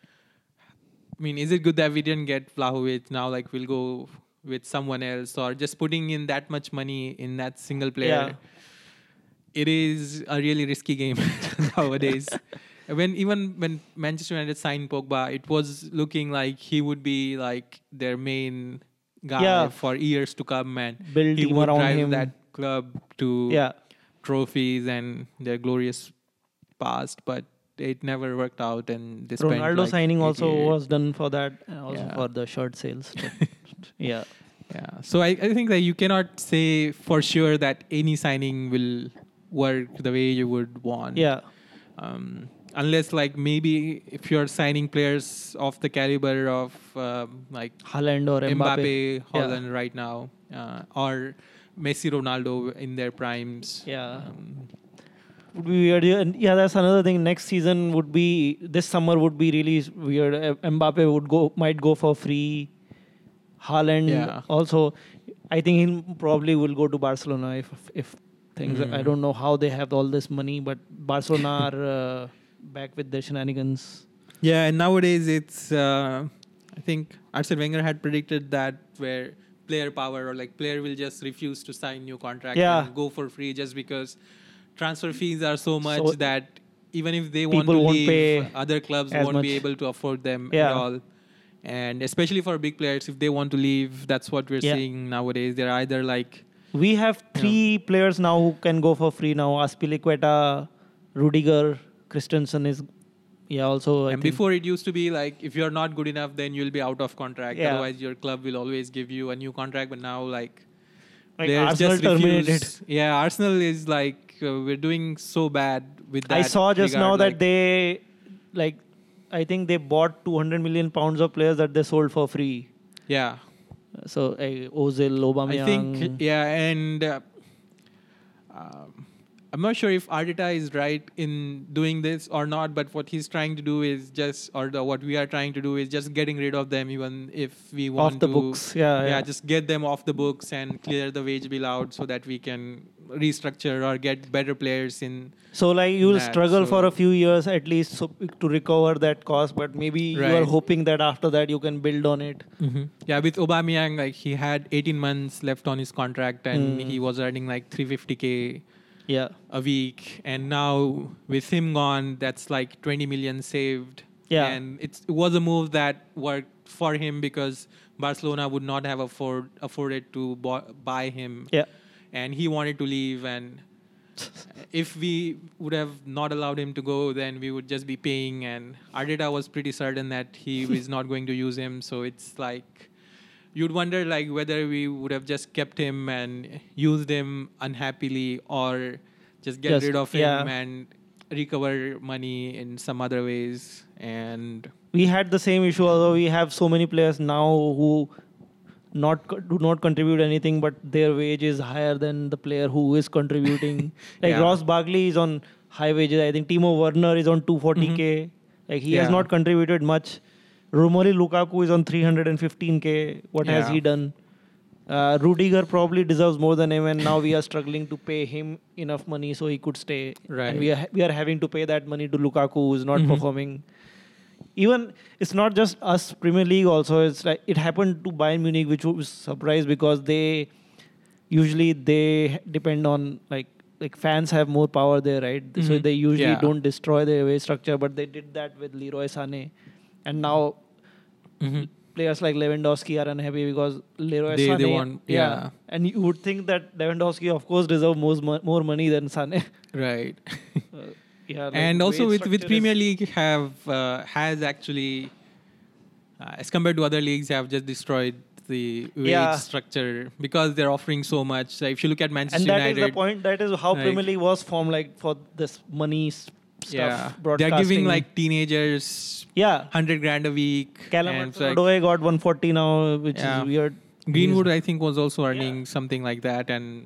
I mean, is it good that we didn't get Vlahovic now? Like, we'll go with someone else, or just putting in that much money in that single player. Yeah. It is a really risky game nowadays. When Manchester United signed Pogba, it was looking like he would be like their main guy Yeah. for years to come, and Build he team would around drive him. that club to Yeah. trophies and their glorious past. But it never worked out, and they spent Ronaldo like signing 80 also years. was done for that, also Yeah. for the shirt sales. Yeah. Yeah. So I think that you cannot say for sure that any signing will work the way you would want. Yeah. Unless like maybe if you're signing players of the caliber of like Haaland or Mbappe, Yeah. Holland right now, or Messi, Ronaldo in their primes. Yeah. Would be weird. And yeah, that's another thing. Next season would be this summer would be really weird. Mbappe might go for free. Haaland Yeah. also. I think he probably will go to Barcelona if things. I don't know how they have all this money, but Barcelona are back with their shenanigans. Yeah, and nowadays it's I think Arsene Wenger had predicted that where player power or like player will just refuse to sign new contract Yeah. and go for free just because transfer fees are so much So that even if they want to people won't leave, pay other clubs as won't be much. able to afford them Yeah. at all. And especially for big players, if they want to leave, that's what we're Yeah. seeing nowadays. They're either like We have 3 players now who can go for free now. Aspilicueta, Rudiger, Christensen is also. I and think. before it used to be like if you're not good enough, then you'll be out of contract. Yeah. Otherwise, your club will always give you a new contract. But now, like Like players Arsenal just refuse. terminated. Yeah, Arsenal is like we're doing so bad with that. I saw just regard, now that like- they like I think they bought 200 million pounds of players that they sold for free. Yeah, So Ozil, Aubameyang. I think yeah, and I'm not sure if Arteta is right in doing this or not. But what he's trying to do is just, what we are trying to do is just getting rid of them, even if we want off the to, books. Yeah. just get them off the books and clear the wage bill out so that we can restructure or get better players in. So like you'll that, struggle for so- a few years at least to recover that cost, but maybe you are Right. hoping that after that you can build on it. Yeah, with Aubameyang, like he had 18 months left on his contract and he was earning like 350k Yeah. a week, and now with him gone, that's like 20 million saved. Yeah. And it was a move that worked for him because Barcelona would not have afforded to buy him. Yeah. And he wanted to leave, and if we would have not allowed him to go, then we would just be paying, and Arteta was pretty certain that he is not going to use him. So it's like you'd wonder like whether we would have just kept him and used him unhappily, or just get Just- rid of him yeah. and recover money in some other ways. And We had the same issue, although we have so many players now who do not contribute anything, but their wage is higher than the player who is contributing. Like Yeah. Ross Barkley is on high wages. I think Timo Werner is on 240k. Like he has Yeah. not contributed much, Romelu Lukaku is on 315k. What has Yeah. he done? Rudiger probably deserves more than him, and now we are struggling to pay him enough money so he could stay. And Right. we are having to pay that money to Lukaku, who is not Mhm. performing. Even it's not just us Premier League. Also, it's like it happened to Bayern Munich, which was surprised because they usually they depend on like fans have more power there, right? So Mhm. they usually Yeah. don't destroy their away structure, but they did that with Leroy Sané, and now Mhm. players like Lewandowski are unhappy because Leroy They Sané, want, yeah. and you would think that Lewandowski, of course, deserve more money than Sané. Right. Yeah, like And also wage with structure Premier is- League has actually as compared to other leagues have just destroyed the wage Yeah. structure because they're offering so much. So if you look at Manchester and that is United, the point. That is how like- Premier League was formed, like for this money stuff. yeah, they're Broadcasting. giving like teenagers yeah. 100 grand a week. Callum and it's like, Hudson-Odoi got 140 now, which Yeah. is weird. Greenwood, I think, was also earning something like that, and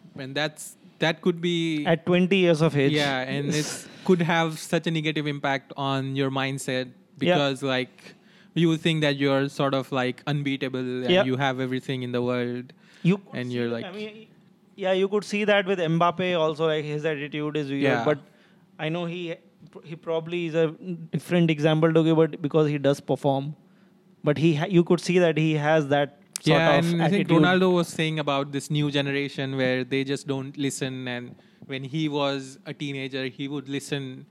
that could be At 20 years of age. yeah, and it could have such a negative impact on your mindset because like you would think that you're sort of like unbeatable and Yeah. you have everything in the world. You could And see you're that- like- I mean, yeah, you could see that with Mbappe also. Like his attitude is weird, Yeah. but I know he probably is a different example to give, but because he does perform, but you could see that he has that sort Yeah, of and I think attitude. Ronaldo was saying about this new generation where they just don't listen, and when he was a teenager, he would listen.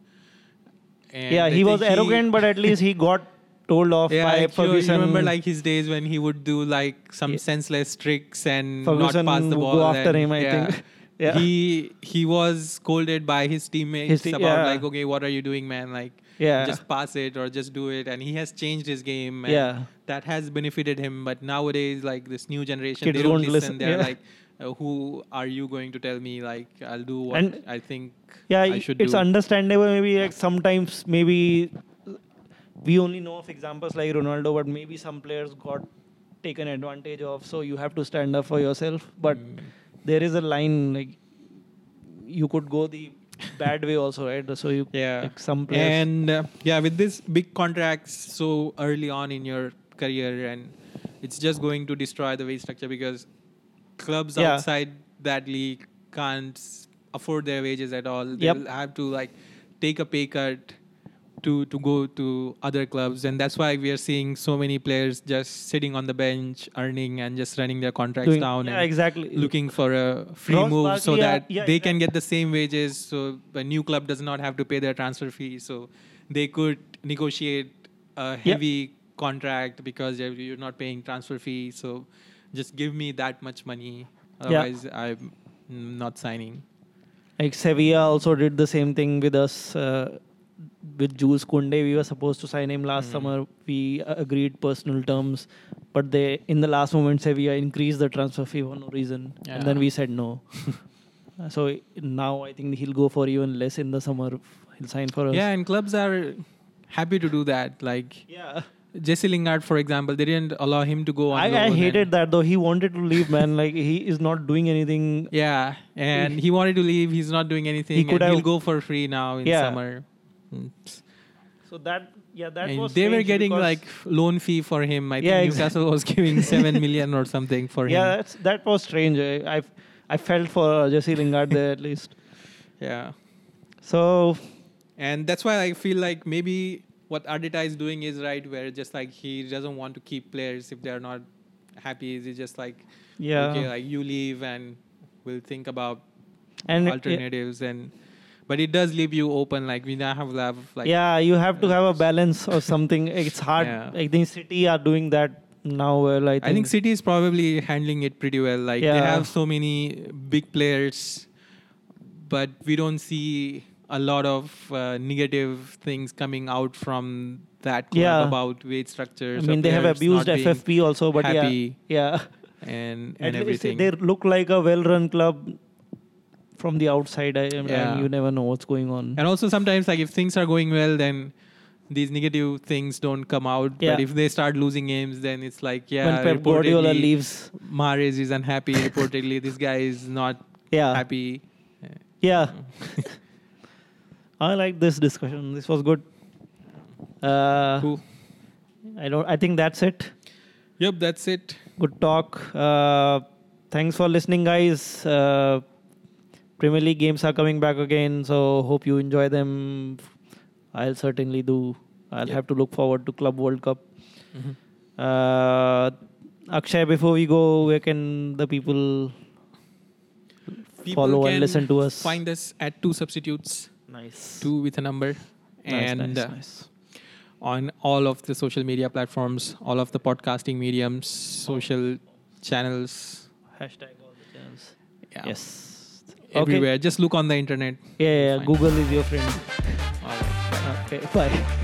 And Yeah, I he was think arrogant, but at least he got told off Yeah, by like, you Ferguson. remember like his days when he would do like some Yeah. senseless tricks and Ferguson not pass the would ball. go after and, him, I think. Yeah. He was scolded by his teammates about yeah. like, okay, what are you doing, man? Like, Yeah. just pass it or just do it. And he has changed his game. And Yeah. that has benefited him. But nowadays, like this new generation, Kids they don't won't listen. listen, They're yeah. like, who are you going to tell me? Like, I'll do what And- I think Yeah, I should it's do. understandable. Maybe like sometimes maybe we only know of examples like Ronaldo, but maybe some players got taken advantage of. So you have to stand up for yourself. But there is a line like you could go the bad way also, right? So you Yeah. like some players. And with this big contracts so early on in your career, and it's just going to destroy the wage structure because clubs Yeah. outside that league can't afford their wages at all. Yep. They'll have to like take a pay cut to go to other clubs, and that's why we are seeing so many players just sitting on the bench, earning and just running their contracts down yeah, and exactly. looking for a free Ross move so Barkley, that yeah, they can get the same wages, so a new club does not have to pay their transfer fee, so they could negotiate a heavy contract because you're not paying transfer fee, so just give me that much money, otherwise I'm not signing. Like Sevilla also did the same thing with us. With Jules Koundé, we were supposed to sign him last summer. We agreed personal terms, but they in the last moment Sevilla increased the transfer fee for no reason, and then Yeah. we said no. So now I think he'll go for even less in the summer. He'll sign for us. Yeah, and clubs are happy to do that. Like Yeah. Jesse Lingard, for example, they didn't allow him to go on I loan hated that though. He wanted to leave, man. Like he is not doing anything. Yeah, and he wanted to leave. He's not doing anything. He could and he'll have- go for free now in Yeah. summer. Mm. So that And was they were strange getting because- like loan fee for him. I think Yeah, Newcastle was giving 7 million or something for him. yeah, that was strange. I felt for Jesse Lingard there at least. Yeah. So And that's why I feel like maybe what Arteta is doing is right, where just like he doesn't want to keep players if they're not happy. He's just like, yeah, okay, like you leave and we'll think about and alternatives. But it does leave you open. Like we now have like yeah, you have to have a balance or something. It's hard. Yeah. I think City are doing that now. Well, I think City is probably handling it pretty well. Like they Yeah. have so many big players, but we don't see a lot of negative things coming out from that club Yeah. about wage I structures. mean or they have players abused not being FFP also, but happy yeah, and At least everything. they look like a well-run club from the outside. Yeah. And you never know what's going on. And also sometimes like if things are going well, then these negative things don't come out. Yeah. But if they start losing games, then it's like, yeah, when Pep Guardiola reportedly, leaves, Mahrez is unhappy. Reportedly, this guy is not yeah, happy. yeah. I like this discussion. This was good. Cool. I think that's it. Yep, that's it. Good talk. Thanks for listening, guys. Premier League games are coming back again, so hope you enjoy them. I'll certainly do. I'll have to look forward to Club World Cup. Akshay, before we go, where can the people follow can and listen to us? Find us at 2 Substitutes, Nice. 2 with a number. And nice. on all of the social media platforms, all of the podcasting mediums, social channels. Hashtag all the channels. Yeah. Yes. Everywhere. Just look on the internet. Yeah, Fine. Google is your friend. All right. Okay, bye.